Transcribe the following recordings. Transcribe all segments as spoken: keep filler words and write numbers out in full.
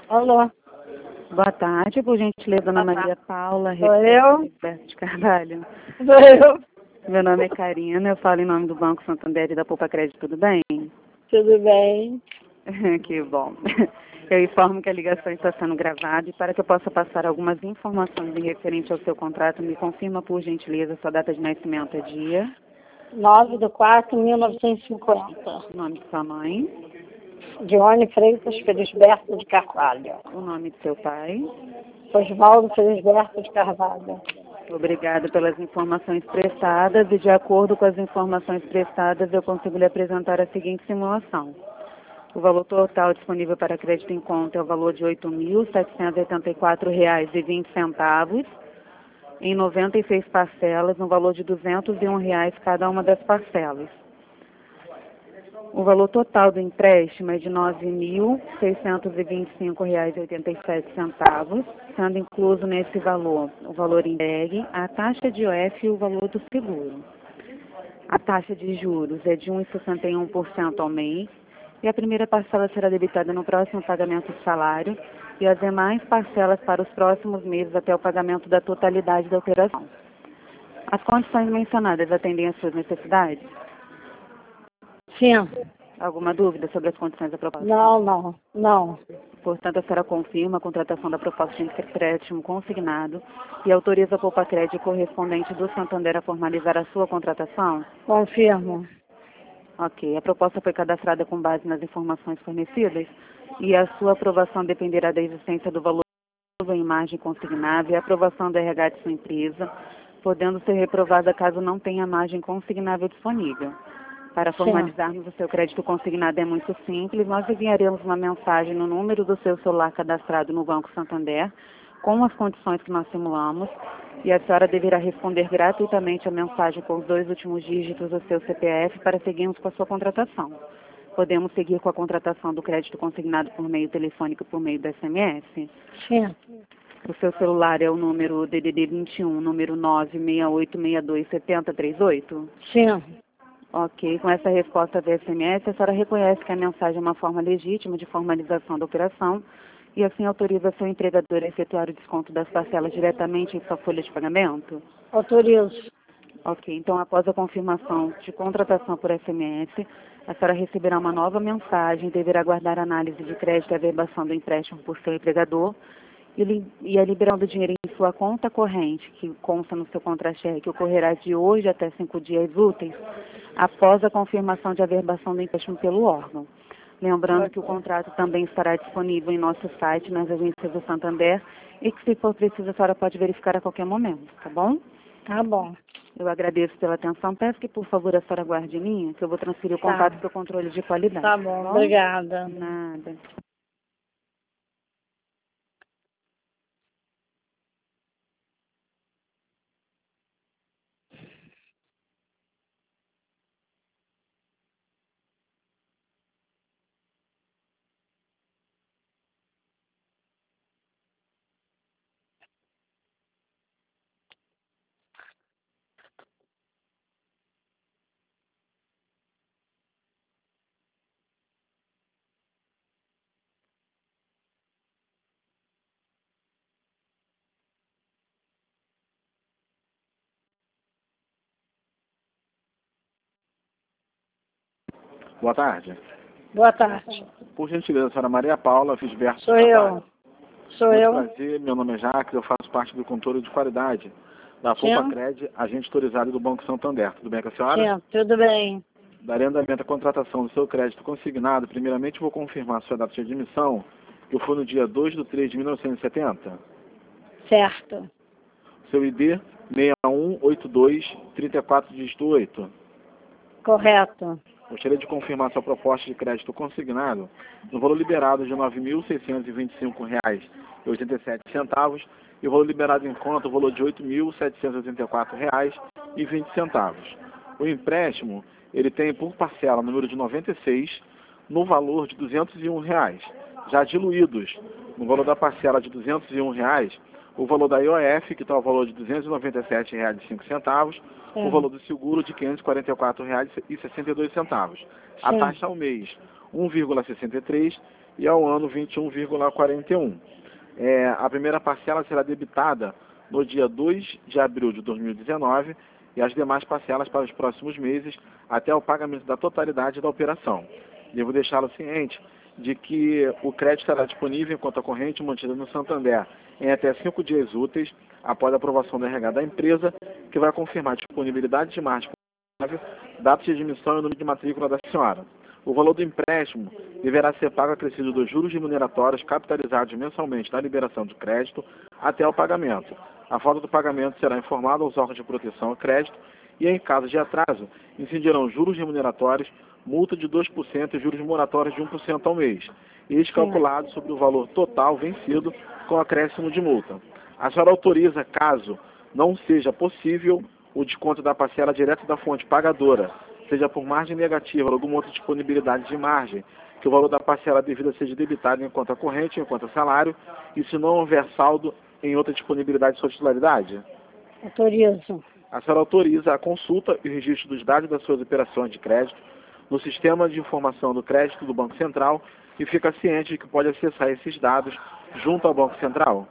Alô? Boa tarde, por gentileza, Ana Maria Paula, Sou eu? Roberto de Carvalho. Sou eu. Meu nome é Karina, eu falo em nome do Banco Santander e da Poupa Crédito, tudo bem? Tudo bem? Que bom. Eu informo que a ligação está sendo gravada e para que eu possa passar algumas informações em referente ao seu contrato, me confirma, por gentileza, sua data de nascimento é dia, nove de quatro de mil novecentos e cinquenta. o nome de sua mãe, Dione Freitas Felisberto de Carvalho. o nome de seu pai. Osvaldo Felisberto de Carvalho. Obrigada pelas informações prestadas e, de acordo com as informações prestadas, eu consigo lhe apresentar a seguinte simulação. O valor total disponível para crédito em conta é o valor de oito mil setecentos e oitenta e quatro reais e vinte centavos, em noventa e seis parcelas, no valor de duzentos e um reais cada uma das parcelas. O valor total do empréstimo é de nove mil seiscentos e vinte e cinco reais e oitenta e sete centavos, sendo incluso nesse valor o valor entregue, a taxa de O F e o valor do seguro. A taxa de juros é de um vírgula sessenta e um por cento ao mês e a primeira parcela será debitada no próximo pagamento do salário e as demais parcelas para os próximos meses até o pagamento da totalidade da operação. As condições mencionadas atendem às suas necessidades? Sim. Alguma dúvida sobre as condições da proposta? Não, não, não. Portanto, a senhora confirma a contratação da proposta de empréstimo consignado e autoriza a Poupa Crédito correspondente do Santander a formalizar a sua contratação? Confirmo. Ok. A proposta foi cadastrada com base nas informações fornecidas e a sua aprovação dependerá da existência do valor em margem consignável e a aprovação do R H de sua empresa, podendo ser reprovada caso não tenha margem consignável disponível. Para formalizarmos o seu crédito consignado é muito simples. Nós enviaremos uma mensagem no número do seu celular cadastrado no Banco Santander, com as condições que nós simulamos, e a senhora deverá responder gratuitamente a mensagem com os dois últimos dígitos do seu C P F para seguirmos com a sua contratação. Podemos seguir com a contratação do crédito consignado por meio telefônico, por meio do S M S? Sim. O seu celular é o número D D D vinte e um, número nove seis oito seis dois sete zero três oito? Sim. Ok, com essa resposta via S M S, a senhora reconhece que a mensagem é uma forma legítima de formalização da operação e assim autoriza seu empregador a efetuar o desconto das parcelas diretamente em sua folha de pagamento? Autorizo. Ok, então após a confirmação de contratação por S M S, a senhora receberá uma nova mensagem e deverá aguardar a análise de crédito e averbação do empréstimo por seu empregador e, li e a liberação do dinheiro em sua conta corrente, que consta no seu contra-cheque, que ocorrerá de hoje até cinco dias úteis, após a confirmação de averbação do empréstimo pelo órgão. Lembrando que o contrato também estará disponível em nosso site, nas agências do Santander, e que, se for preciso, a senhora pode verificar a qualquer momento, tá bom? Tá bom. Eu agradeço pela atenção. Peço que, por favor, a senhora aguarde em linha, que eu vou transferir o Tá. contato para o controle de qualidade. Tá bom, obrigada. Nada. Boa tarde. Boa tarde. Por gentileza, senhora Maria Paula Felisberto. Sou eu. Sou Muito eu. prazer, meu nome é Jacques, eu faço parte do controle de qualidade da Poupa Sim. Crédito, agente autorizado do Banco Santander. Tudo bem com a senhora? Sim, tudo bem. Darei andamento à contratação do seu crédito consignado. Primeiramente, vou confirmar sua data de admissão, que foi no dia dois de três de mil novecentos e setenta. Certo. Seu I D, seis um oito dois, três quatro, dígito oito. Correto. Gostaria de confirmar sua proposta de crédito consignado no valor liberado de nove mil seiscentos e vinte e cinco reais e oitenta e sete centavos e o valor liberado em conta o valor de oito mil setecentos e oitenta e quatro reais e vinte centavos. O empréstimo, ele tem por parcela número de noventa e seis no valor de duzentos e um reais. Já diluídos no valor da parcela de duzentos e um reais, o valor da I O F, que está o valor de duzentos e noventa e sete reais e cinco centavos, Sim. o valor do seguro de quinhentos e quarenta e quatro reais e sessenta e dois centavos. A Sim. taxa ao mês, um vírgula sessenta e três, e ao ano vinte e um vírgula quarenta e um. É, a primeira parcela será debitada no dia dois de abril de dois mil e dezenove e as demais parcelas para os próximos meses até o pagamento da totalidade da operação. Devo deixá-lo ciente de que o crédito estará disponível em conta corrente mantida no Santander em até cinco dias úteis após a aprovação da R H da empresa, que vai confirmar a disponibilidade de margem, datas de admissão e número de matrícula da senhora. O valor do empréstimo deverá ser pago acrescido dos juros remuneratórios capitalizados mensalmente na liberação de crédito até o pagamento. A falta do pagamento será informada aos órgãos de proteção ao crédito e, em caso de atraso, incidirão juros remuneratórios, multa de dois por cento e juros moratórios de um por cento ao mês, este calculado sobre o valor total vencido com acréscimo de multa. A senhora autoriza, caso não seja possível, o desconto da parcela direto da fonte pagadora, seja por margem negativa ou alguma outra disponibilidade de margem, que o valor da parcela devida seja debitado em conta corrente, em conta salário, e se não houver saldo em outra disponibilidade de sua titularidade? Autorizo. A senhora autoriza a consulta e o registro dos dados das suas operações de crédito no Sistema de Informação do Crédito do Banco Central e fica ciente de que pode acessar esses dados junto ao Banco Central?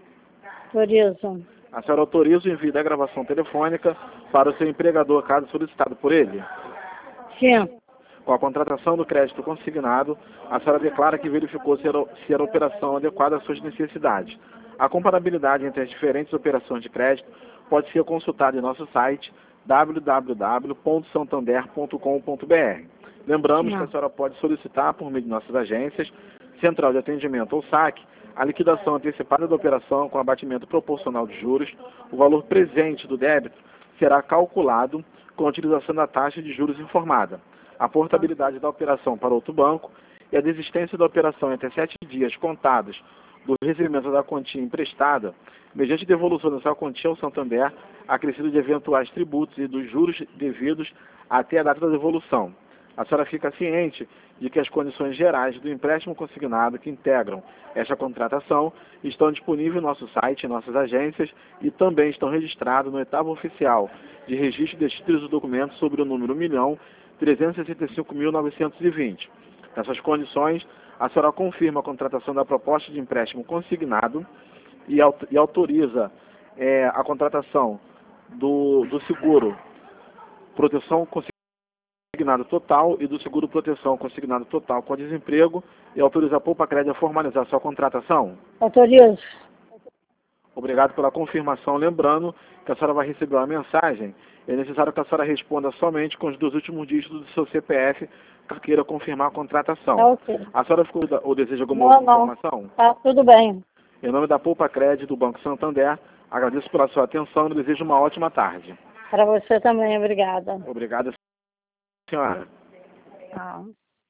Autorizo. A senhora autoriza o envio da gravação telefônica para o seu empregador, caso solicitado por ele? Sim. Com a contratação do crédito consignado, a senhora declara que verificou se a, se a operação adequada às suas necessidades. A comparabilidade entre as diferentes operações de crédito pode ser consultada em nosso site w w w ponto santander ponto com ponto b r. Lembramos Não. que a senhora pode solicitar, por meio de nossas agências, Central de Atendimento ou saque, a liquidação antecipada da operação com abatimento proporcional de juros. O valor presente do débito será calculado com a utilização da taxa de juros informada. A portabilidade da operação para outro banco e a desistência da operação entre sete dias contados do recebimento da quantia emprestada, mediante devolução da sua quantia ao Santander, acrescido de eventuais tributos e dos juros devidos até a data da devolução. A senhora fica ciente de que as condições gerais do empréstimo consignado que integram esta contratação estão disponíveis no nosso site, em nossas agências, e também estão registrados no oitavo oficial de registro de títulos do documento sobre o número um milhão trezentos e sessenta e cinco mil novecentos e vinte. Nessas condições, a senhora confirma a contratação da proposta de empréstimo consignado e, aut e autoriza é, a contratação do, do seguro proteção consignado total e do seguro proteção consignado total com desemprego e autoriza a Poupa Crédito a formalizar sua contratação? Autorizo. Obrigado pela confirmação. Lembrando que a senhora vai receber uma mensagem. É necessário que a senhora responda somente com os dois últimos dígitos do seu C P F, que queira confirmar a contratação. Tá ok. A senhora ficou ou deseja alguma Não, outra não. informação? Tá tudo bem. Em nome da Poupa Crédito do Banco Santander, agradeço pela sua atenção e desejo uma ótima tarde. Para você também, obrigada. Obrigado, senhora. Tá.